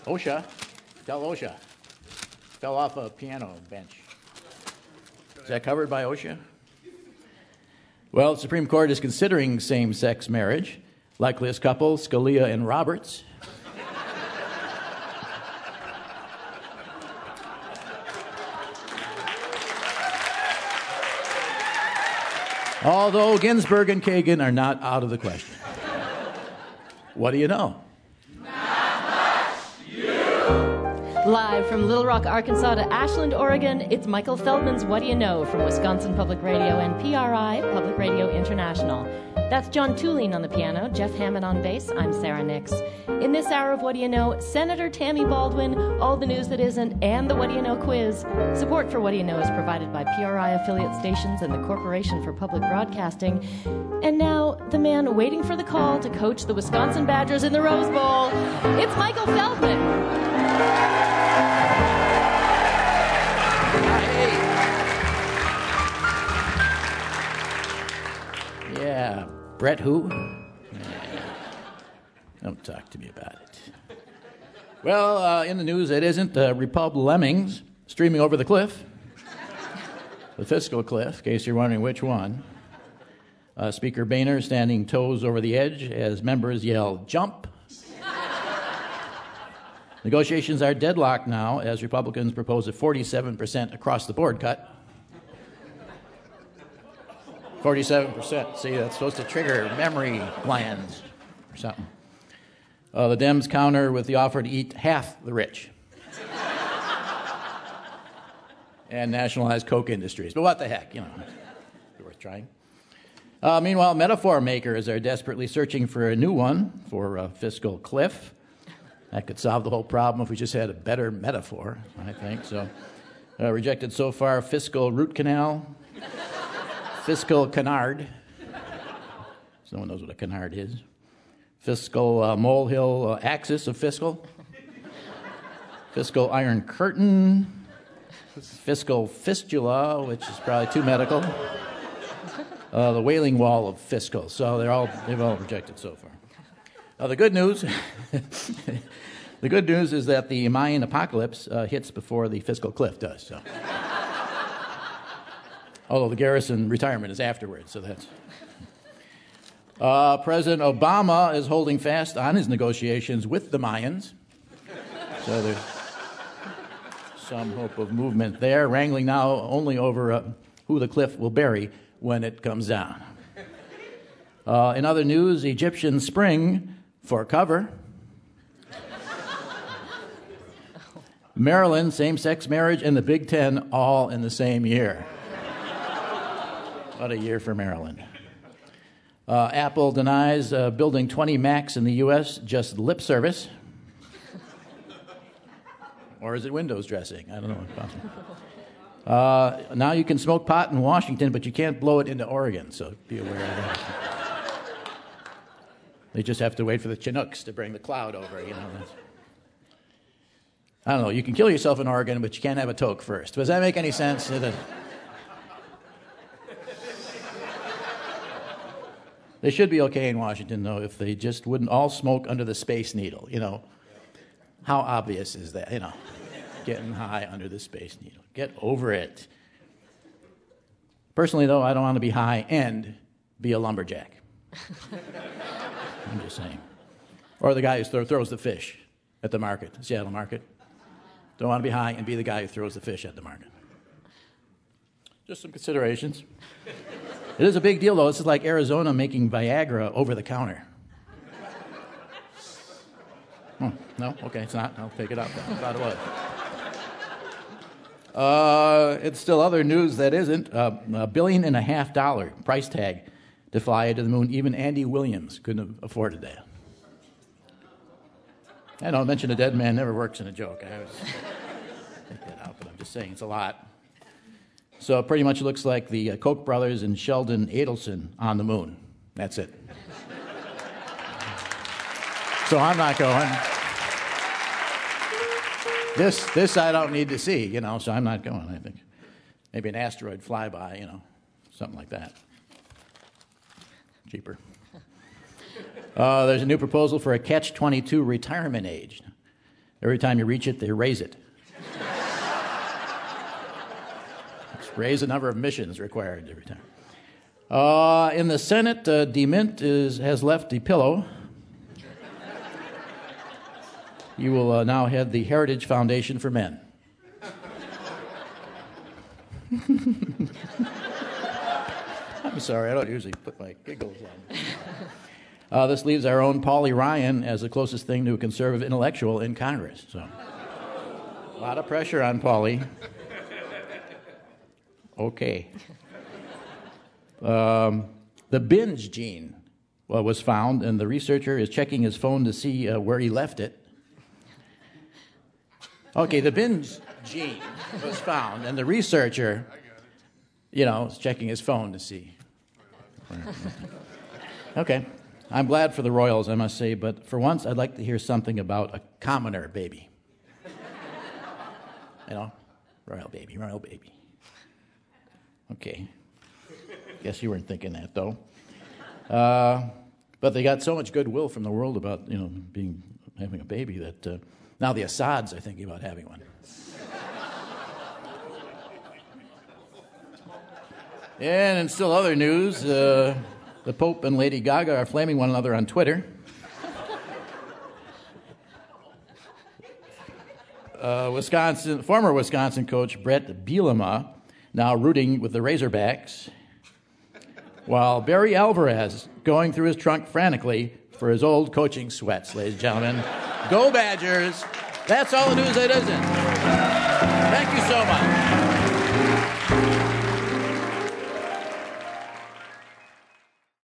OSHA. Tell OSHA. Fell off a piano bench. Is that covered by OSHA? Well, the Supreme Court is considering same-sex marriage. Likeliest couple, Scalia and Roberts. Although Ginsburg and Kagan are not out of the question. What do you know? Live from Little Rock, Arkansas to Ashland, Oregon, it's Michael Feldman's What Do You Know from Wisconsin Public Radio and PRI, Public Radio International. That's John Tulane on the piano, Jeff Hammond on bass, I'm Sarah Nix. In this hour of What Do You Know, Senator Tammy Baldwin, all the news that isn't, and the What Do You Know quiz. Support for What Do You Know is provided by PRI affiliate stations and the Corporation for Public Broadcasting. And now, the man waiting for the call to coach the Wisconsin Badgers in the Rose Bowl, it's Michael Feldman. Yeah, Brett who? Don't talk to me about it. Well, in the news that isn't, Repub Lemmings streaming over the cliff. The fiscal cliff, in case you're wondering which one. Speaker Boehner standing toes over the edge as members yell, jump. Negotiations are deadlocked now as Republicans propose a 47% across-the-board cut. 47%. See, that's supposed to trigger memory glands or something. The Dems counter with the offer to eat half the rich and nationalize Coke Industries. But what the heck, it's worth trying. Meanwhile, metaphor makers are desperately searching for a new one for a fiscal cliff. That could solve the whole problem if we just had a better metaphor, I think. So, rejected so far, fiscal root canal, fiscal canard. So no one knows what a canard is. Fiscal molehill axis of fiscal. Fiscal iron curtain. Fiscal fistula, which is probably too medical. The wailing wall of fiscal. So they've all rejected so far. The good news, the good news is that the Mayan apocalypse hits before the fiscal cliff does. So. Although the Garrison retirement is afterwards, so that's... President Obama is holding fast on his negotiations with the Mayans. So there's some hope of movement there, wrangling now only over who the cliff will bury when it comes down. In other news, Egyptian spring for cover. Maryland, same-sex marriage, and the Big Ten all in the same year. What a year for Maryland. Apple denies building 20 Macs in the U.S. just lip service. Or is it windows dressing? I don't know. Now you can smoke pot in Washington, but you can't blow it into Oregon, so be aware of that. They just have to wait for the Chinooks to bring the cloud over, I don't know. You can kill yourself in Oregon, but you can't have a toke first. Does that make any sense? They should be okay in Washington, though, if they just wouldn't all smoke under the Space Needle. How obvious is that? Getting high under the Space Needle. Get over it. Personally, though, I don't want to be high and be a lumberjack. I'm just saying. Or the guy who throws the fish at the market, Seattle market. Don't want to be high and be the guy who throws the fish at the market. Just some considerations. It is a big deal, though. This is like Arizona making Viagra over the counter. Oh, no? Okay, it's not. I'll take it out then. I thought it was. It's still other news that isn't. $1.5 billion price tag to fly to the moon. Even Andy Williams couldn't have afforded that. I don't mention a dead man never works in a joke. I always take that out, but I'm just saying it's a lot. So it pretty much looks like the Koch brothers and Sheldon Adelson on the moon. That's it. So I'm not going. This I don't need to see, so I'm not going, I think. Maybe an asteroid flyby, something like that. Cheaper. There's a new proposal for a catch-22 retirement age. Every time you reach it, they raise it. Raise the number of missions required every time. In the Senate, DeMint has left the pillow. You will now head the Heritage Foundation for Men. I'm sorry, I don't usually put my giggles on. This leaves our own Pauli Ryan as the closest thing to a conservative intellectual in Congress. So, a lot of pressure on Pauli. Okay. The binge gene was found, and the researcher is checking his phone to see where he left it. Okay, the binge gene was found, and the researcher, is checking his phone to see. Okay. I'm glad for the Royals, I must say, but for once I'd like to hear something about a commoner baby. Royal baby. Okay. Guess you weren't thinking that, though. But they got so much goodwill from the world about, having a baby that now the Assads are thinking about having one. And in still other news, the Pope and Lady Gaga are flaming one another on Twitter. Former Wisconsin coach Brett Bielema now rooting with the Razorbacks, while Barry Alvarez going through his trunk frantically for his old coaching sweats, ladies and gentlemen. Go Badgers! That's all the news that isn't. Thank you so much.